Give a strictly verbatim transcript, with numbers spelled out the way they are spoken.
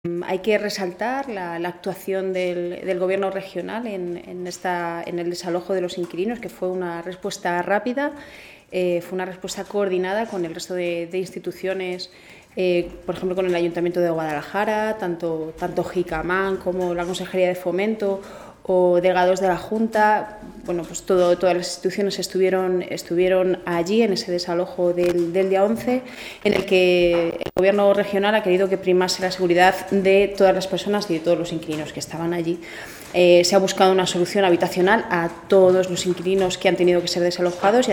Hay que resaltar la, la actuación del, del Gobierno regional en, en, esta, en el desalojo de los inquilinos, que fue una respuesta rápida, eh, fue una respuesta coordinada con el resto de, de instituciones, eh, por ejemplo con el Ayuntamiento de Guadalajara, tanto, tanto Jicamán como la Consejería de Fomento o delegados de la Junta. Bueno, pues todo, todas las instituciones estuvieron, estuvieron allí en ese desalojo del, del día once, en el que el Gobierno regional ha querido que primase la seguridad de todas las personas y de todos los inquilinos que estaban allí. Eh, se ha buscado una solución habitacional a todos los inquilinos que han tenido que ser desalojados. Y